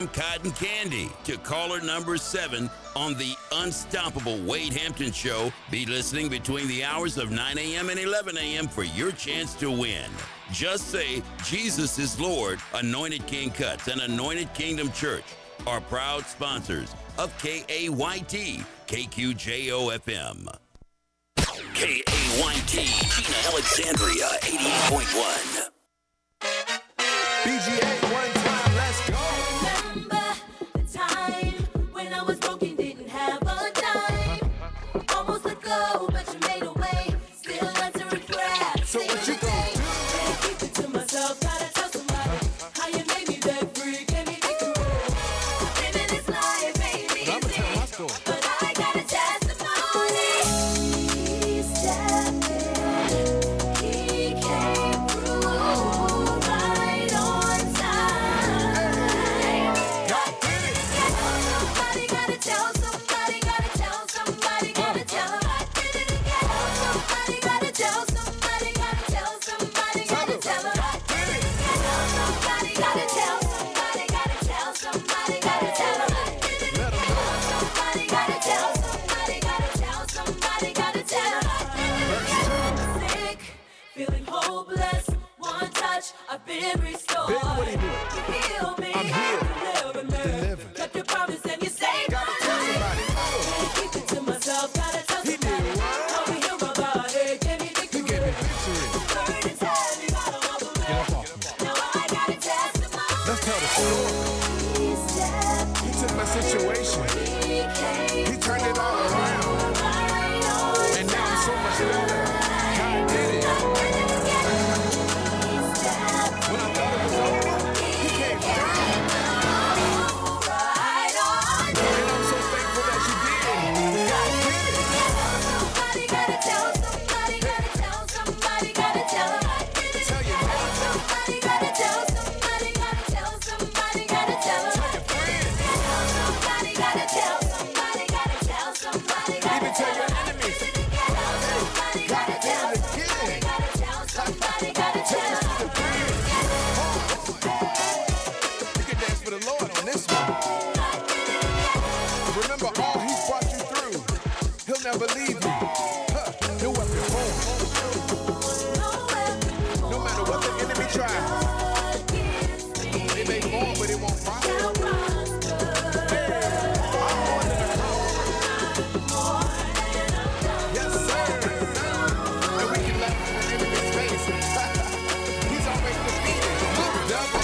Cotton Candy to caller number 7 on the unstoppable Wade Hampton Show. Be listening between the hours of 9 a.m. and 11 a.m. for your chance to win. Just say, Jesus is Lord. Anointed King Cuts and Anointed Kingdom Church are proud sponsors of KAYT, KQJO-FM. KAYT, Tina Alexandria, 88.1. BGA, one time, let's go. Remember the time when I was broken, didn't have a dime. Almost let go, but you made a way. Still answering prayers. So what you gonna do? Can't keep it to myself, gotta tell somebody how you made me that free. Gave me the cool. Living this life ain't easy, I'ma tell my story. but I got a testimony. He stepped in, he came through right on time. God did it. Somebody gotta tell somebody, gotta tell somebody, gotta tell them I did it again. Somebody gotta tell somebody, gotta tell somebody, gotta tell them I did it again. Somebody gotta tell somebody, gotta tell somebody, gotta tell them I did it again. Somebody gotta tell somebody, gotta tell somebody, gotta tell them I did it again. Sick, feeling hopeless, one touch, I've been restored. Big, what he do? You heal me, I'm healed. deliver me. Deliver. Kept your promise and you saved Gotta my tell life. somebody. Can't keep it to myself, gotta tell He did somebody. what? How we heal my body, gave me He victory. gave me victory. Burdens heavy, got 'em off of me. Get up off me. Now I got a testimony. Let's tell the story. He stepped He took my situation. he came He turned it all around. right on And now I'm so much better. God did it. He stepped When I thought it was over, he came through. right on And I'm so thankful that you did. God did it. Somebody gotta tell somebody, gotta tell somebody, gotta tell them I did it. Tell your neighbor. Somebody gotta tell somebody, gotta tell somebody, gotta tell them I Tell your did it. friends. Somebody gotta tell somebody, gotta tell somebody, gotta Even tell your them I enemies. did it again. Somebody God gotta did tell it somebody, again. gotta tell somebody, gotta Take tell us to the them. bridge. You can dance for the Lord on this one. Remember all he's brought you through. He'll never leave you. Huh. No weapon formed. No matter what the enemy tries. It may fall, but it won't prosper. I'm more than a conqueror. Yes, sir. And we can laugh in the enemy's face. He's already defeated. Look, devil.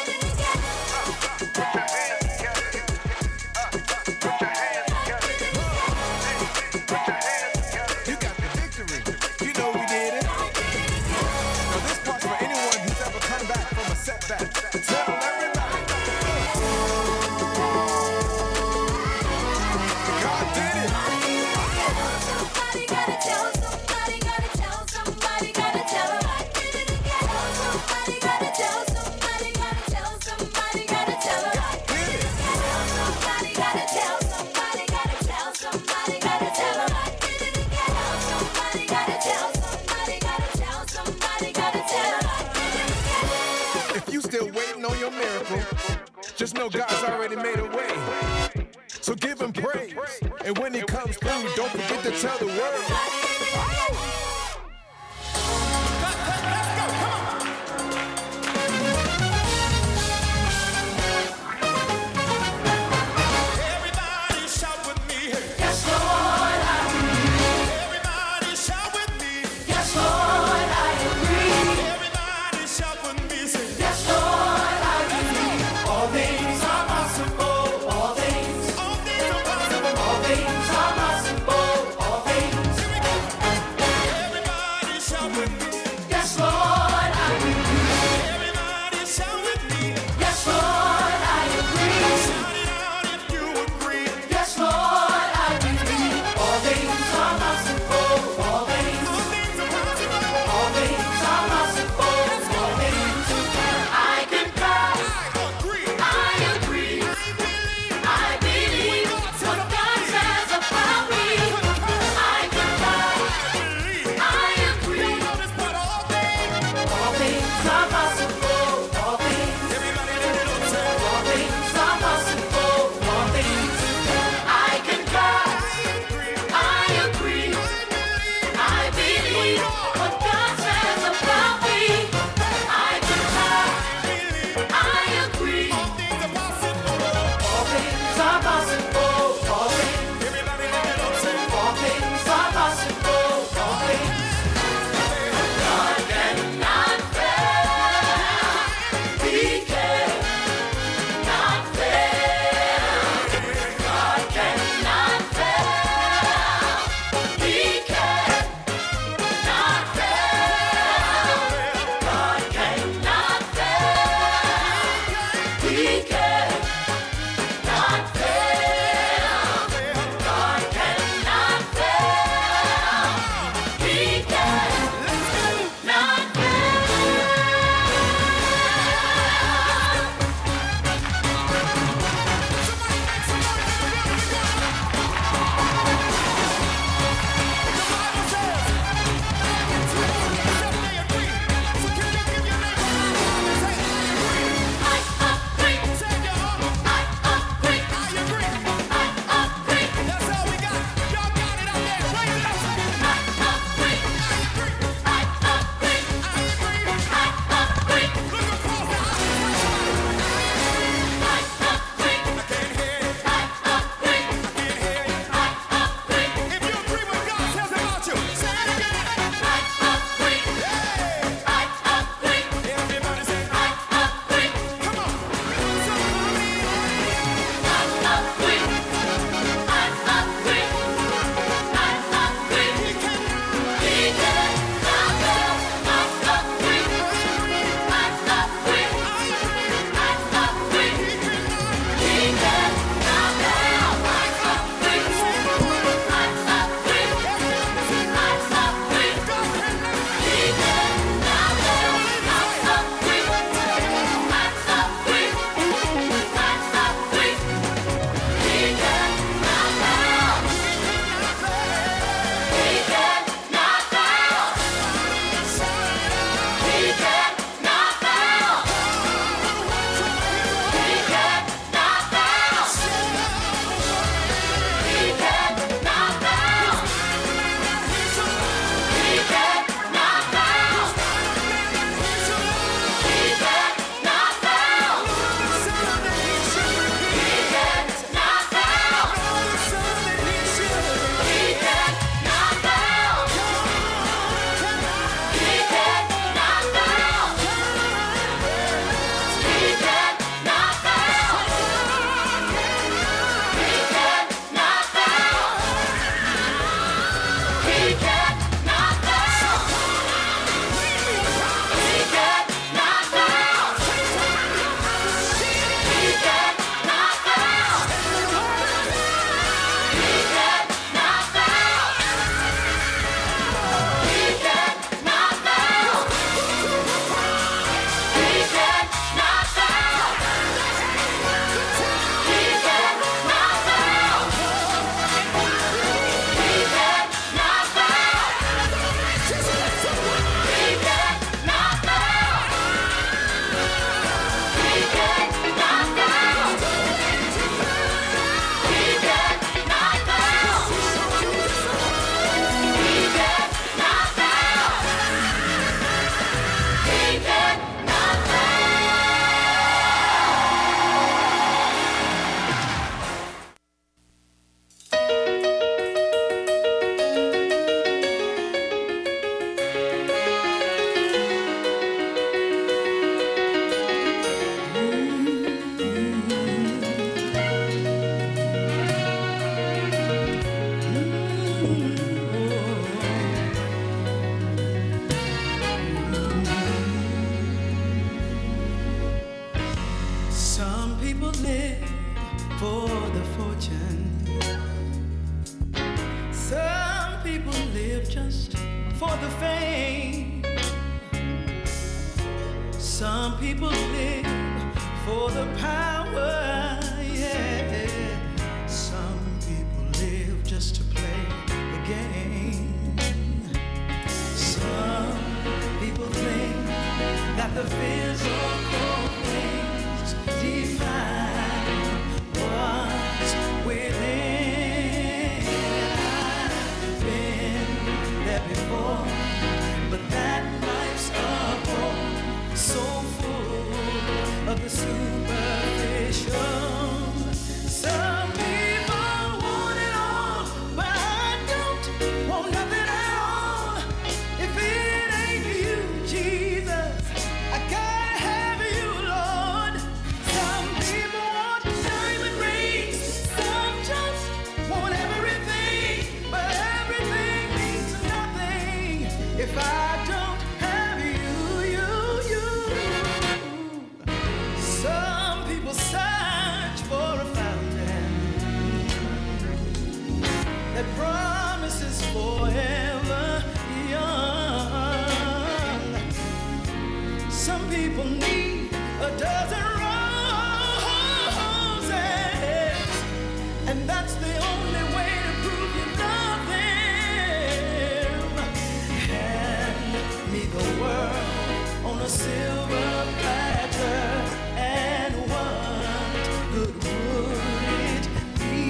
Put your hands together. Put your hands together. Put your hands together. You got the victory. You know we did it. Now this part's for anyone who's ever come back from a setback. Tell everybody. God did it. Somebody gotta tell somebody, gotta tell somebody, gotta tell them I did it again. Somebody gotta tell somebody, gotta tell somebody, gotta tell them I did it again. Somebody gotta tell somebody, gotta tell somebody, gotta tell them I did it again. Somebody gotta tell somebody, gotta tell somebody, gotta tell them I did it again. If you still waiting on your miracle, just know God's already made a way. So give him praise. And when he comes through, don't forget to tell the world. Everybody shout with me. Yes, Lord, I agree. Everybody shout with me. Yes, Lord, I agree. Everybody shout with me. Say, yes, Lord, I agree. All things are possible. All things are possible. All things are possible. All things. Here we go. for the fortune. Some people live just for the fame. Some people live for the power, yeah. Some people live just to play the game. Some people think that the physical things define what's within. I've been there before, but that life's a bore, so full of the superficial. Some people want it all, but I don't want nothing at all. If it ain't you, Jesus, I gotta have you, Lord. Some people want diamond rings, some just want everything, but everything means nothing if I don't have you, you. Some people search for a fountain that promises forever young. Some people need a dozen roses, and that's the only way to prove you love them. Hand me the world on a silver platter, and what good would it be?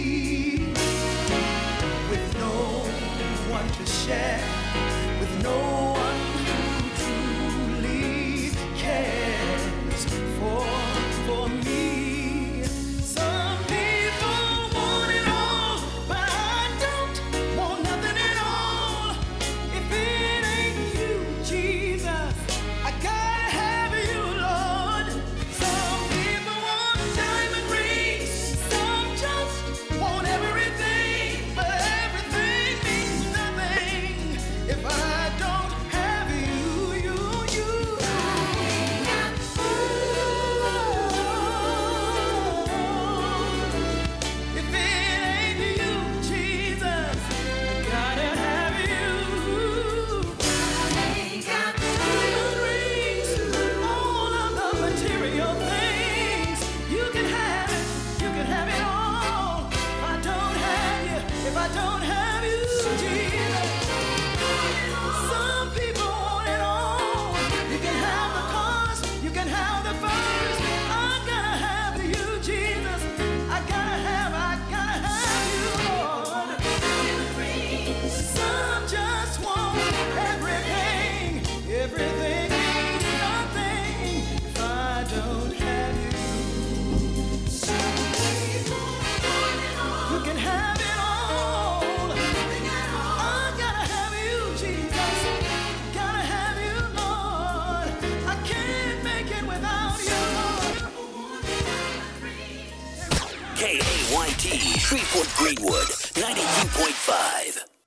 With no one to share, with no one who truly cares for me. Some people want it all, but I don't want nothing at all. If it ain't you, Jesus, I gotta have you, Lord. Some people want diamond rings, some just want everything, but everything means nothing if I don't have you. If it ain't you, Jesus, I gotta have you. Diamond rings, all of the material things, you can have it all. If I don't have you, if I don't have you, Jesus. Some people want it all. You can have the cars, you can have the furs. I gotta have you, Jesus. I gotta have you, Lord. Some just want everything. Everything means nothing if I don't have you. You can have it all. I gotta have you, Jesus. Gotta have you, Lord. I can't make it without you. KAYT, Shreveport Greenwood, 92.5.